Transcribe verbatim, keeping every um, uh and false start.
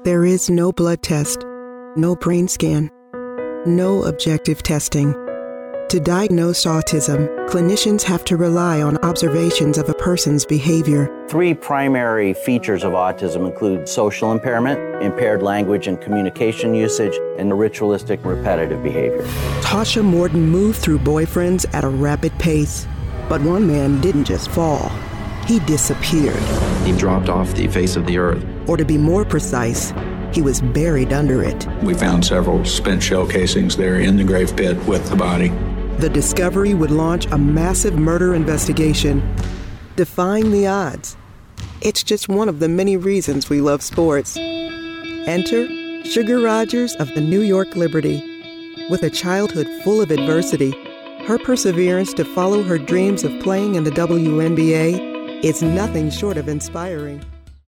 There is no blood test, no brain scan, no objective testing. To diagnose autism, clinicians have to rely on observations of a person's behavior. Three primary features of autism include social impairment, impaired language and communication usage, and ritualistic repetitive behavior. Tasha Morton moved through boyfriends at a rapid pace, but one man didn't just fall. He disappeared. He dropped off the face of the earth. Or to be more precise, he was buried under it. We found several spent shell casings there in the grave pit with the body. The discovery would launch a massive murder investigation, defying the odds. It's just one of the many reasons we love sports. Enter Sugar Rogers of the New York Liberty. With a childhood full of adversity, her perseverance to follow her dreams of playing in the W N B A is nothing short of inspiring.